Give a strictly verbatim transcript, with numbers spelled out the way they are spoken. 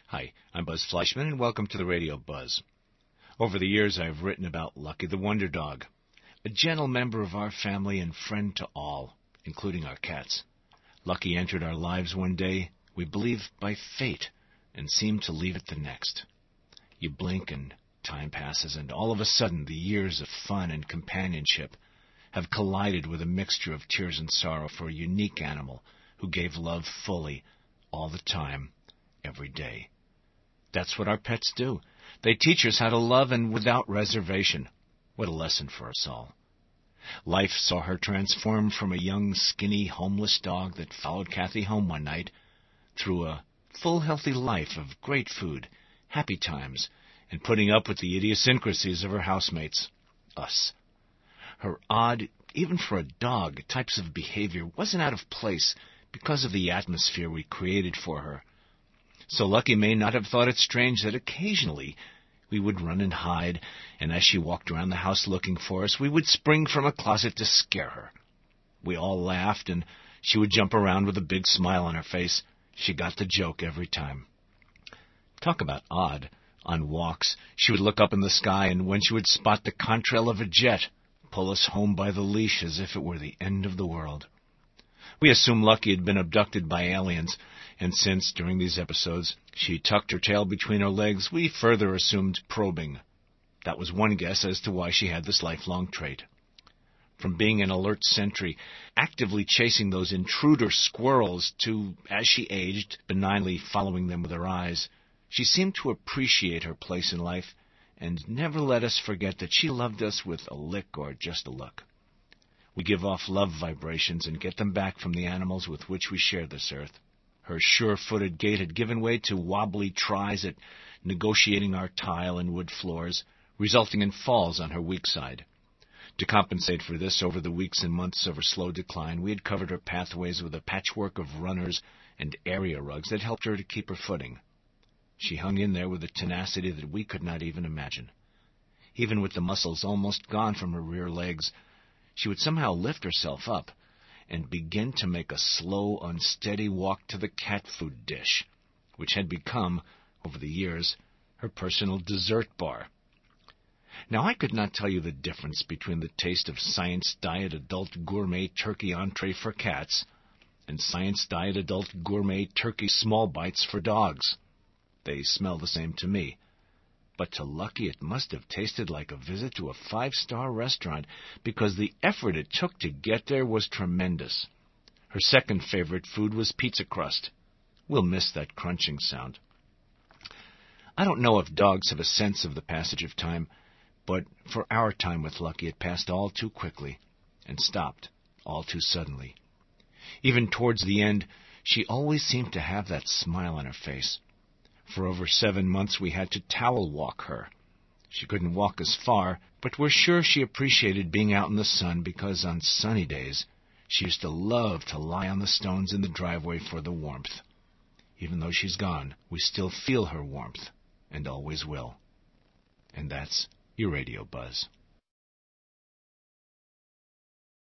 Hi, I'm Buzz Fleischman, and welcome to the Radio Buzz. Over the years, I've written about Lucky the Wonder Dog, a gentle member of our family and friend to all, including our cats. Lucky entered our lives one day, we believe by fate, and seemed to leave it the next. You blink and time passes, and all of a sudden the years of fun and companionship have collided with a mixture of tears and sorrow for a unique animal who gave love fully, all the time, every day. That's what our pets do. They teach us how to love and without reservation. What a lesson for us all. Life saw her transform from a young, skinny, homeless dog that followed Kathy home one night through a full, healthy life of great food, happy times, and putting up with the idiosyncrasies of her housemates, us. Her odd, even for a dog, types of behavior wasn't out of place because of the atmosphere we created for her. So Lucky may not have thought it strange that occasionally we would run and hide, and as she walked around the house looking for us, we would spring from a closet to scare her. We all laughed, and she would jump around with a big smile on her face. She got the joke every time. Talk about odd. On walks, she would look up in the sky, and when she would spot the contrail of a jet, pull us home by the leash as if it were the end of the world. We assumed Lucky had been abducted by aliens, and since, during these episodes, she tucked her tail between her legs, we further assumed probing. That was one guess as to why she had this lifelong trait. From being an alert sentry, actively chasing those intruder squirrels, to, as she aged, benignly following them with her eyes, she seemed to appreciate her place in life and never let us forget that she loved us with a lick or just a look. We give off love vibrations and get them back from the animals with which we share this earth. Her sure-footed gait had given way to wobbly tries at negotiating our tile and wood floors, resulting in falls on her weak side. To compensate for this, over the weeks and months of her slow decline, we had covered her pathways with a patchwork of runners and area rugs that helped her to keep her footing. She hung in there with a tenacity that we could not even imagine. Even with the muscles almost gone from her rear legs, she would somehow lift herself up and begin to make a slow, unsteady walk to the cat food dish, which had become, over the years, her personal dessert bar. Now, I could not tell you the difference between the taste of Science Diet Adult Gourmet Turkey Entree for cats and Science Diet Adult Gourmet Turkey Small Bites for dogs. They smell the same to me. But to Lucky it must have tasted like a visit to a five-star restaurant because the effort it took to get there was tremendous. Her second favorite food was pizza crust. We'll miss that crunching sound. I don't know if dogs have a sense of the passage of time, but for our time with Lucky it passed all too quickly and stopped all too suddenly. Even towards the end, she always seemed to have that smile on her face. For over seven months we had to towel walk her. She couldn't walk as far, but we're sure she appreciated being out in the sun because on sunny days she used to love to lie on the stones in the driveway for the warmth. Even though she's gone, we still feel her warmth, and always will. And that's your Radio Buzz.